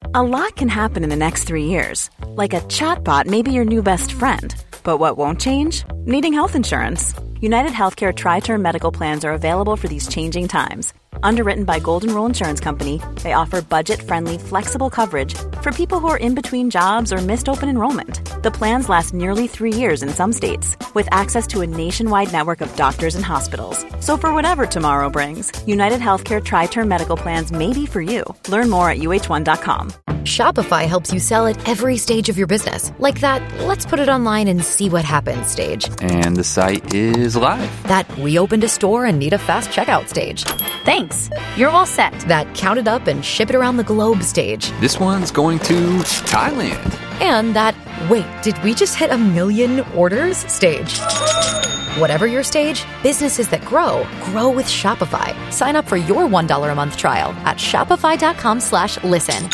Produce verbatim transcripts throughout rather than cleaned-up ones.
A lot can happen in the next three years. Like a chatbot may be your new best friend. But what won't change? Needing health insurance. United Healthcare Tri-Term Medical Plans are available for these changing times. Underwritten by Golden Rule Insurance Company, they offer budget-friendly, flexible coverage for people who are in between jobs or missed open enrollment. The plans last nearly three years in some states, with access to a nationwide network of doctors and hospitals. So for whatever tomorrow brings, United Healthcare Tri-Term Medical Plans may be for you. Learn more at U H one dot com. Shopify helps you sell at every stage of your business. Like that, let's put it online and see what happens stage. And the site is live. That we opened a store and need a fast checkout stage. Thanks. You're all set. That count it up and ship it around the globe stage. This one's going to Thailand. And that, wait, did we just hit a million orders stage? Whatever your stage, businesses that grow, grow with Shopify. Sign up for your one dollar a month trial at shopify.com slash listen.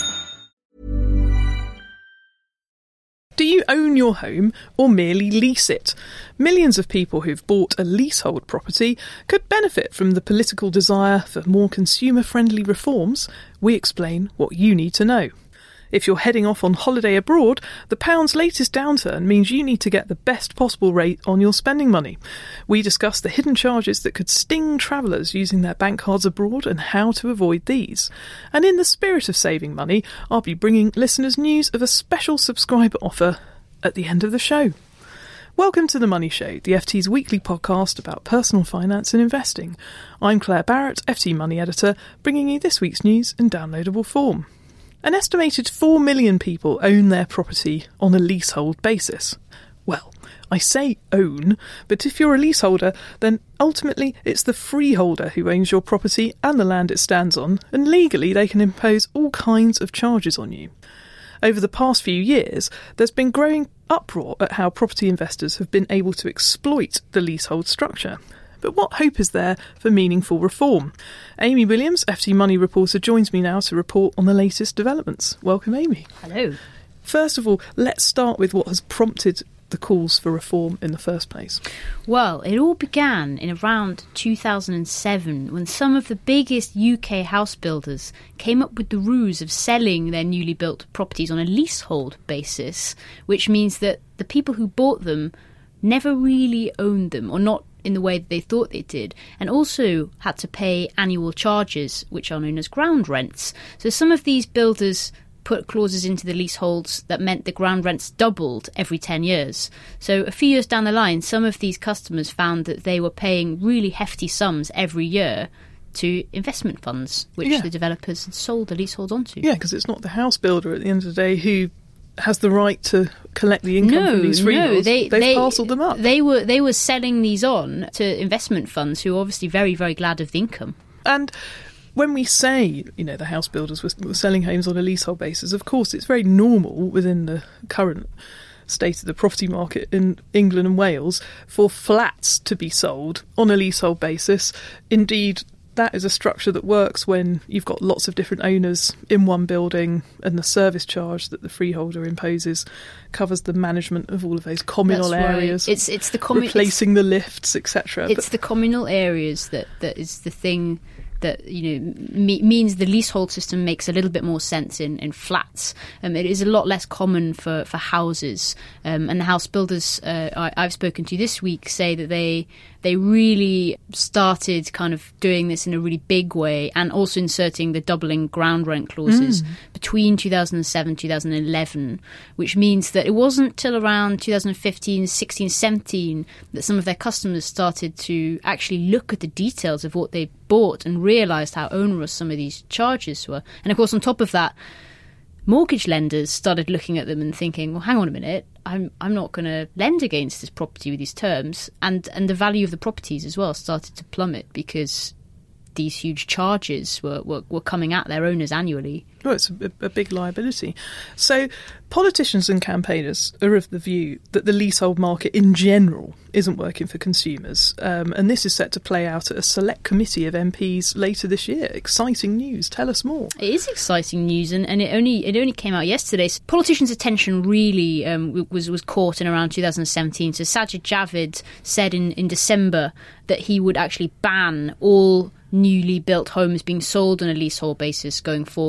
Do you own your home or merely lease it? Millions of people who've bought a leasehold property could benefit from the political desire for more consumer-friendly reforms. We explain what you need to know. If you're heading off on holiday abroad, the pound's latest downturn means you need to get the best possible rate on your spending money. We discuss the hidden charges that could sting travellers using their bank cards abroad and how to avoid these. And in the spirit of saving money, I'll be bringing listeners news of a special subscriber offer at the end of the show. Welcome to The Money Show, the F T's weekly podcast about personal finance and investing. I'm Claire Barrett, F T Money Editor, bringing you this week's news in downloadable form. An estimated four million people own their property on a leasehold basis. Well, I say own, but if you're a leaseholder, then ultimately it's the freeholder who owns your property and the land it stands on, and legally they can impose all kinds of charges on you. Over the past few years, there's been growing uproar at how property investors have been able to exploit the leasehold structure. But what hope is there for meaningful reform? Amy Williams, F T Money reporter, joins me now to report on the latest developments. Welcome, Amy. Hello. First of all, let's start with what has prompted the calls for reform in the first place. Well, it all began in around two thousand seven when some of the biggest U K house builders came up with the ruse of selling their newly built properties on a leasehold basis, which means that the people who bought them never really owned them, or not in the way that they thought they did, and also had to pay annual charges, which are known as ground rents. So some of these builders put clauses into the leaseholds that meant the ground rents doubled every ten years. So a few years down the line, some of these customers found that they were paying really hefty sums every year to investment funds, which yeah. the developers had sold the leaseholds onto. Yeah, because it's not the house builder at the end of the day who has the right to collect the income no, from these freeholds. No, they, They've they, parcelled them up. They were they were selling these on to investment funds who are obviously very, very glad of the income. And when we say, you know, the house builders were, were selling homes on a leasehold basis, of course it's very normal within the current state of the property market in England and Wales for flats to be sold on a leasehold basis. Indeed, that is a structure that works when you've got lots of different owners in one building, and the service charge that the freeholder imposes covers the management of all of those communal That's right. areas. It's it's the commu- replacing the lifts, et cetera. It's but the communal areas that, that is the thing that, you know, me- means the leasehold system makes a little bit more sense in, in flats. Um, it is a lot less common for, for houses. Um, and the house builders uh, I, I've spoken to this week say that they they really started kind of doing this in a really big way, and also inserting the doubling ground rent clauses mm. between two thousand seven, two thousand eleven, which means that it wasn't till around two thousand fifteen, sixteen, seventeen that some of their customers started to actually look at the details of what they bought and realised how onerous some of these charges were. And of course, on top of that, mortgage lenders started looking at them and thinking, well, hang on a minute, I'm I'm not going to lend against this property with these terms. And, and the value of the properties as well started to plummet because these huge charges were, were, were coming at their owners annually. Well, it's a, a big liability. So politicians and campaigners are of the view that the leasehold market in general isn't working for consumers. Um, and this is set to play out at a select committee of M Ps later this year. Exciting news. Tell us more. It is exciting news, and, and it only it only came out yesterday. So politicians' attention really um, was, was caught in around two thousand seventeen. So Sajid Javid said in, in December that he would actually ban all newly built homes being sold on a leasehold basis going forward. Not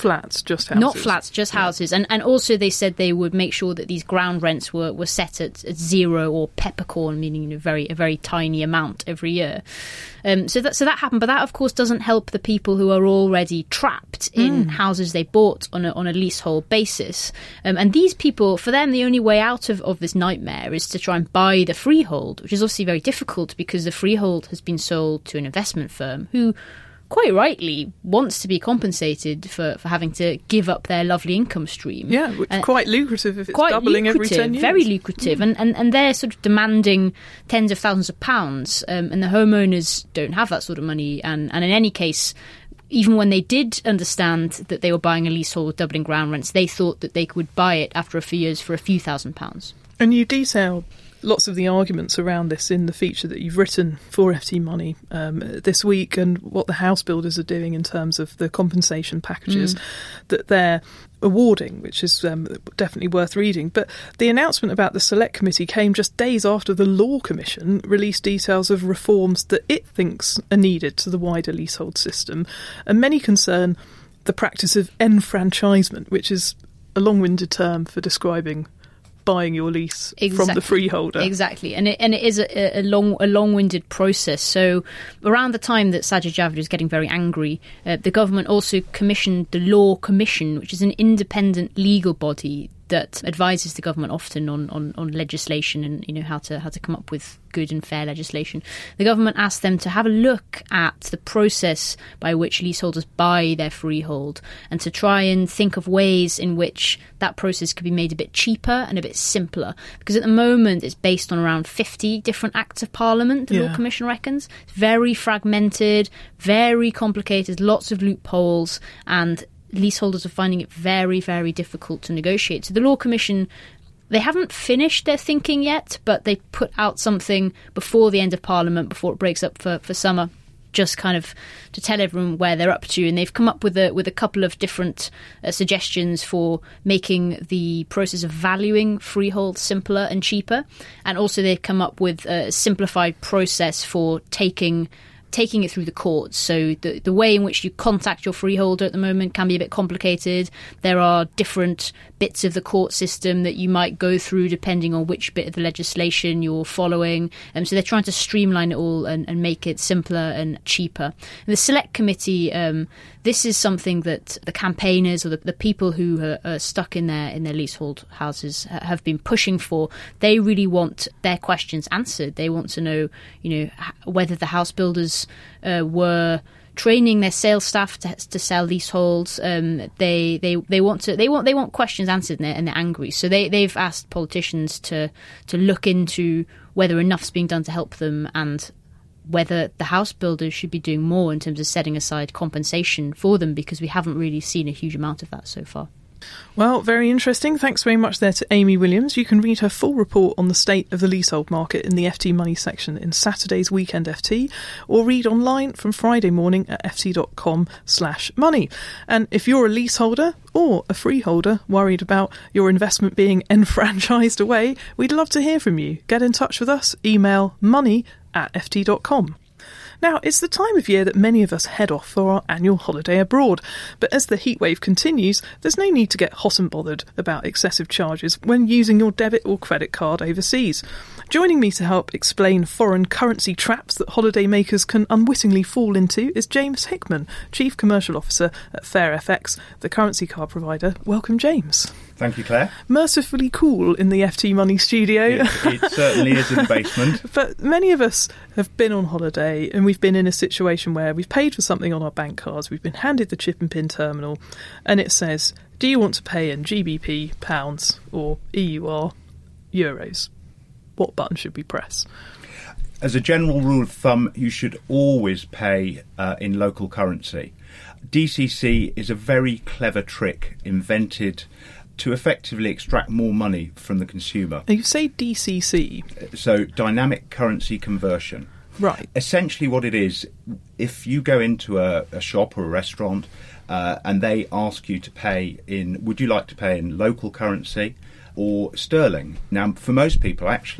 flats, just houses. Not flats, just houses. And and also they said they would make sure that these ground rents were, were set at, at zero or peppercorn, meaning, you know, very a very tiny amount every year. Um, so that so that happened, but that of course doesn't help the people who are already trapped in mm. houses they bought on a on a leasehold basis. Um, and these people, for them, the only way out of, of this nightmare is to try and buy the freehold, which is obviously very difficult because the freehold has been sold to an investment firm who, quite rightly, wants to be compensated for, for having to give up their lovely income stream. Yeah, which is uh, quite lucrative if it's quite doubling every ten years. Very lucrative. Mm. And, and, and they're sort of demanding tens of thousands of pounds, um, and the homeowners don't have that sort of money. And, and in any case, even when they did understand that they were buying a leasehold with doubling ground rents, they thought that they could buy it after a few years for a few thousand pounds. And you detail lots of the arguments around this in the feature that you've written for F T Money um, this week, and what the house builders are doing in terms of the compensation packages mm. that they're awarding, which is um, definitely worth reading. But the announcement about the Select Committee came just days after the Law Commission released details of reforms that it thinks are needed to the wider leasehold system, and many concern the practice of enfranchisement, which is a long-winded term for describing buying your lease exactly. from the freeholder. Exactly. And it, and it is a, a long a long-winded process. So around the time that Sajid Javid was getting very angry, uh, the government also commissioned the Law Commission, which is an independent legal body that advises the government often on, on, on legislation and, you know, how to how to come up with good and fair legislation. The government asked them to have a look at the process by which leaseholders buy their freehold and to try and think of ways in which that process could be made a bit cheaper and a bit simpler. Because at the moment it's based on around fifty different acts of parliament, the yeah. Law Commission reckons. It's very fragmented, very complicated, lots of loopholes, and leaseholders are finding it very, very difficult to negotiate. So the Law Commission, they haven't finished their thinking yet, but they put out something before the end of Parliament, before it breaks up for, for summer, just kind of to tell everyone where they're up to. And they've come up with a with a couple of different uh, suggestions for making the process of valuing freehold simpler and cheaper. And also they've come up with a simplified process for taking taking it through the courts. So the the way in which you contact your freeholder at the moment can be a bit complicated. There are different bits of the court system that you might go through depending on which bit of the legislation you're following. Um, so they're trying to streamline it all and, and make it simpler and cheaper. And the Select Committee, um, this is something that the campaigners or the, the people who are, are stuck in their in their leasehold houses have been pushing for. They really want their questions answered. They want to know, you know, whether the house builders uh, were training their sales staff to, to sell leaseholds. Um, they they they want to they want they want questions answered, and they're, and they're angry. So they they've asked politicians to to look into whether enough's being done to help them, and whether the house builders should be doing more in terms of setting aside compensation for them, because we haven't really seen a huge amount of that so far. Well, very interesting. Thanks very much there to Amy Williams. You can read her full report on the state of the leasehold market in the F T Money section in Saturday's Weekend F T, or read online from Friday morning at ft.com slash money. And if you're a leaseholder or a freeholder worried about your investment being enfranchised away, we'd love to hear from you. Get in touch with us. Email money at ft dot com. Now, it's the time of year that many of us head off for our annual holiday abroad, but as the heatwave continues, there's no need to get hot and bothered about excessive charges when using your debit or credit card overseas. Joining me to help explain foreign currency traps that holiday makers can unwittingly fall into is James Hickman, Chief Commercial Officer at FairFX, the currency card provider. Welcome, James. Thank you, Claire. Mercifully cool in the F T Money studio. It, it certainly is in the basement. But many of us have been on holiday, and we've been in a situation where we've paid for something on our bank cards, we've been handed the chip and pin terminal, and it says, do you want to pay in G B P, pounds, or E U R, euros? What button should we press? As a general rule of thumb, you should always pay uh, in local currency. D C C is a very clever trick invented to effectively extract more money from the consumer. You say D C C? So, dynamic currency conversion. Right. Essentially what it is, if you go into a, a shop or a restaurant uh, and they ask you to pay in, would you like to pay in local currency or sterling? Now, for most people, actually,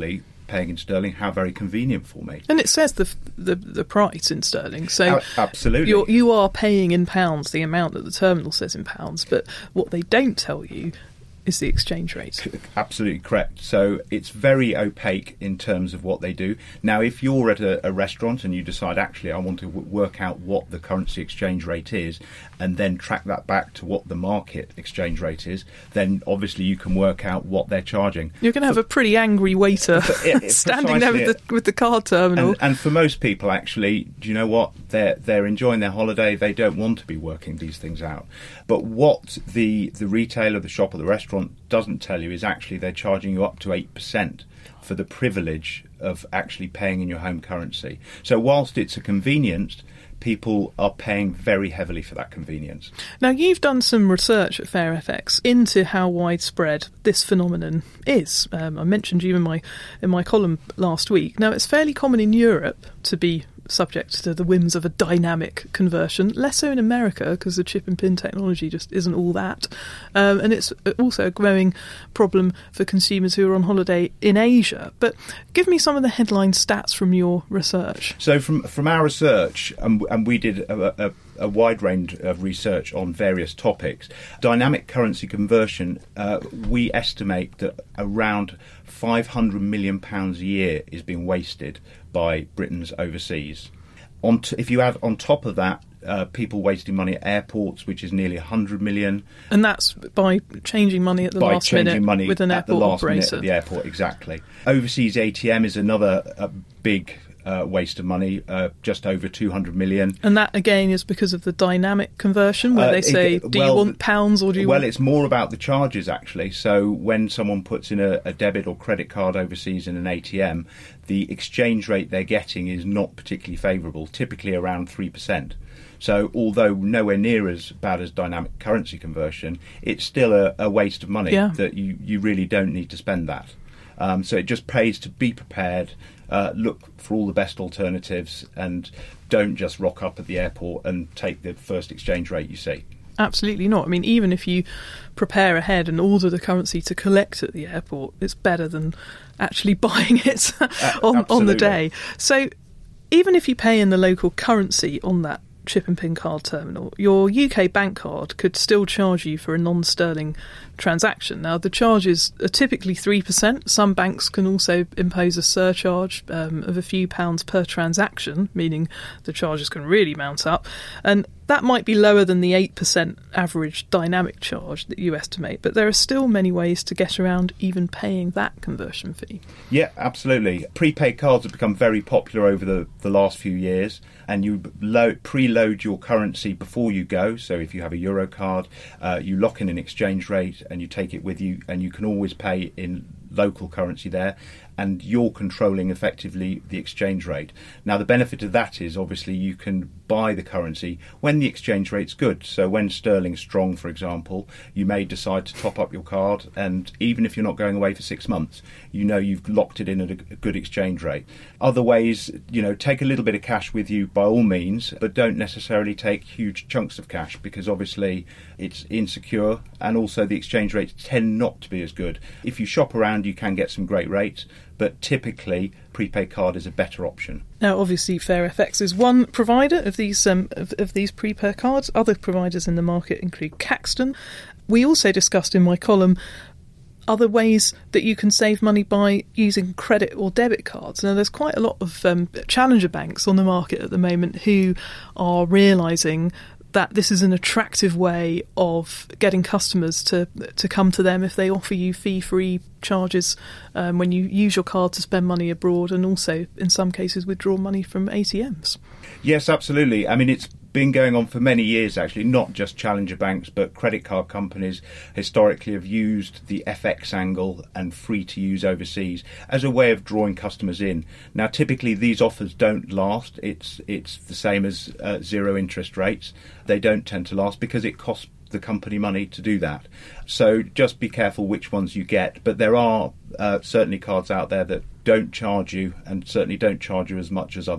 paying in sterling. How very convenient for me. And it says the the, the price in sterling. So A- absolutely. You're, you are paying in pounds the amount that the terminal says in pounds, but what they don't tell you is the exchange rate. Absolutely correct. So it's very opaque in terms of what they do. Now, if you're at a, a restaurant and you decide, actually, I want to w- work out what the currency exchange rate is and then track that back to what the market exchange rate is, then obviously you can work out what they're charging. You're going to have a pretty angry waiter it, it, standing there with the, with the card terminal. And, and for most people, actually, do you know what? They're, they're enjoying their holiday. They don't want to be working these things out. But what the, the retailer, the shop or the restaurant doesn't tell you is actually they're charging you up to eight percent for the privilege of actually paying in your home currency. So whilst it's a convenience, people are paying very heavily for that convenience. Now, you've done some research at FairFX into how widespread this phenomenon is. Um, I mentioned you in my in my column last week. Now, it's fairly common in Europe to be subject to the whims of a dynamic conversion, less so in America because the chip and pin technology just isn't all that. Um, and it's also a growing problem for consumers who are on holiday in Asia. But give me some of the headline stats from your research. So from from our research, and, and we did a, a, a wide range of research on various topics, dynamic currency conversion, uh, we estimate that around five hundred million pounds a year is being wasted by Britons overseas. On t- if you add on top of that, uh, people wasting money at airports, which is nearly one hundred million. And that's by changing money at the by last changing minute money with an at airport the last operator. minute at the airport, exactly. Overseas A T M is another uh, big uh, waste of money, uh, just over two hundred million. And that, again, is because of the dynamic conversion, where Uh, they say, it- do well, you want pounds or do you well, want... it's more about the charges, actually. So when someone puts in a, a debit or credit card overseas in an A T M, the exchange rate they're getting is not particularly favourable, typically around three percent. So although nowhere near as bad as dynamic currency conversion, it's still a, a waste of money Yeah. that you, you really don't need to spend that. Um, so it just pays to be prepared, uh, look for all the best alternatives, and don't just rock up at the airport and take the first exchange rate you see. Absolutely not. I mean, even if you prepare ahead and order the currency to collect at the airport, it's better than actually buying it on, on the day. So even if you pay in the local currency on that chip and pin card terminal, your U K bank card could still charge you for a non-sterling transaction. Now, the charges are typically three percent. Some banks can also impose a surcharge um, of a few pounds per transaction, meaning the charges can really mount up. And that might be lower than the eight percent average dynamic charge that you estimate, but there are still many ways to get around even paying that conversion fee. Yeah, absolutely. Prepaid cards have become very popular over the, the last few years, and you load, preload your currency before you go. So if you have a Euro card, uh, you lock in an exchange rate and you take it with you, and you can always pay in local currency there, and you're controlling effectively the exchange rate. Now, the benefit of that is obviously you can buy the currency when the exchange rate's good. So when sterling's strong, for example, you may decide to top up your card, and even if you're not going away for six months, you know you've locked it in at a good exchange rate. Other ways, you know, take a little bit of cash with you by all means, but don't necessarily take huge chunks of cash, because obviously it's insecure, and also the exchange rates tend not to be as good. If you shop around, you can get some great rates, but typically prepaid card is a better option. Now, obviously, FairFX is one provider of these um, of, of these prepaid cards. Other providers in the market include Caxton. We also discussed in my column other ways that you can save money by using credit or debit cards. Now, there's quite a lot of um, challenger banks on the market at the moment who are realising that this is an attractive way of getting customers to to come to them if they offer you fee-free charges um, when you use your card to spend money abroad, and also in some cases withdraw money from A T Ms. Yes, absolutely. I mean, it's been going on for many years, actually, not just challenger banks, but credit card companies historically have used the F X angle and free to use overseas as a way of drawing customers in. Now, typically these offers don't last. It's it's the same as uh, zero interest rates. They don't tend to last because it costs the company money to do that. So just be careful which ones you get. But there are uh, certainly cards out there that don't charge you, and certainly don't charge you as much as others.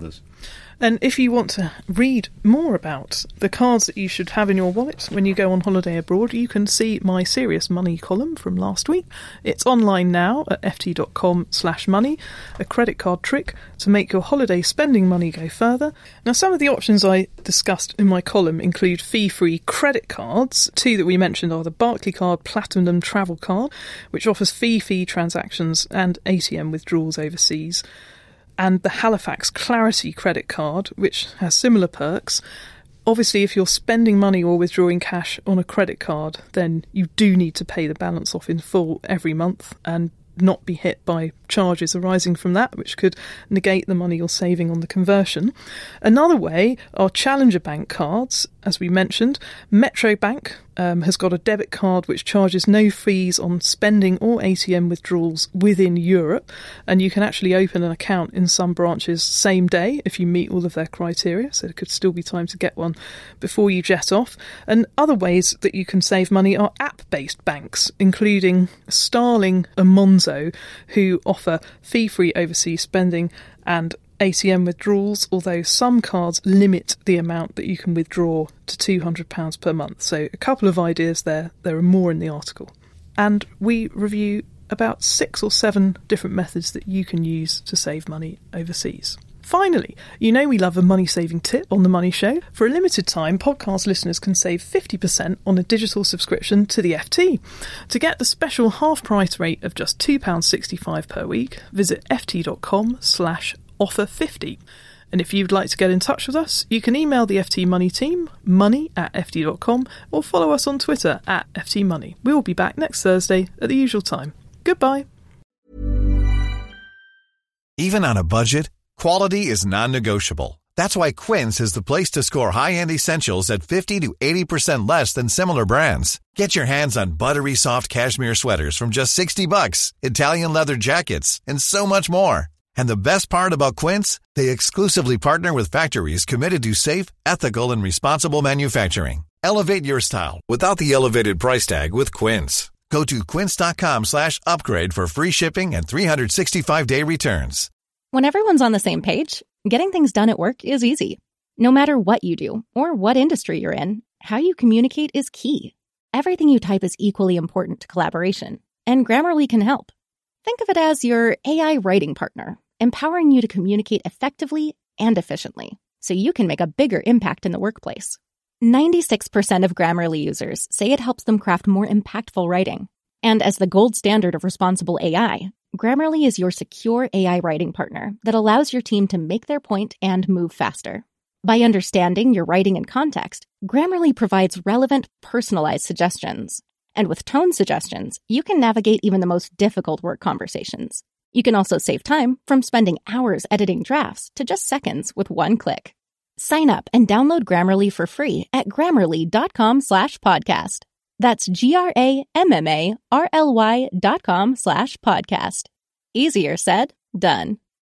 And if you want to read more about the cards that you should have in your wallet when you go on holiday abroad, you can see my Serious Money column from last week. It's online now at ft.com slash money, a credit card trick to make your holiday spending money go further. Now, some of the options I discussed in my column include fee-free credit cards. Two that we mentioned are the Barclaycard Platinum Travel Card, which offers fee-free transactions and A T M withdrawals overseas, and the Halifax Clarity credit card, which has similar perks. Obviously, if you're spending money or withdrawing cash on a credit card, then you do need to pay the balance off in full every month and not be hit by charges arising from that, which could negate the money you're saving on the conversion. Another way are Challenger Bank cards. As we mentioned, Metro Bank um, has got a debit card which charges no fees on spending or A T M withdrawals within Europe, and you can actually open an account in some branches same day if you meet all of their criteria, so there could still be time to get one before you jet off. And other ways that you can save money are app-based banks, including Starling and Monzo, who offer fee-free overseas spending and A T M withdrawals, although some cards limit the amount that you can withdraw to two hundred pounds per month. So a couple of ideas there. There are more in the article. And we review about six or seven different methods that you can use to save money overseas. Finally, you know we love a money-saving tip on The Money Show. For a limited time, podcast listeners can save fifty percent on a digital subscription to the F T. To get the special half-price rate of just two pounds sixty-five per week, visit ft.com slash offer 50. And if you'd like to get in touch with us, you can email the F T Money team, money at ft dot com, or follow us on Twitter at F T Money. We'll be back next Thursday at the usual time. Goodbye. Even on a budget, quality is non-negotiable. That's why Quince is the place to score high-end essentials at fifty to eighty percent less than similar brands. Get your hands on buttery soft cashmere sweaters from just sixty bucks, Italian leather jackets, and so much more. And the best part about Quince, they exclusively partner with factories committed to safe, ethical, and responsible manufacturing. Elevate your style without the elevated price tag with Quince. Go to quince.com slash upgrade for free shipping and three sixty-five day returns. When everyone's on the same page, getting things done at work is easy. No matter what you do or what industry you're in, how you communicate is key. Everything you type is equally important to collaboration, and Grammarly can help. Think of it as your A I writing partner, empowering you to communicate effectively and efficiently, so you can make a bigger impact in the workplace. ninety-six percent of Grammarly users say it helps them craft more impactful writing. And as the gold standard of responsible A I, Grammarly is your secure A I writing partner that allows your team to make their point and move faster. By understanding your writing and context, Grammarly provides relevant, personalized suggestions. And with tone suggestions, you can navigate even the most difficult work conversations. You can also save time from spending hours editing drafts to just seconds with one click. Sign up and download Grammarly for free at grammarly.com slash podcast. That's G-R-A-M-M-A-R-L-Y dot com slash podcast. Easier said, done.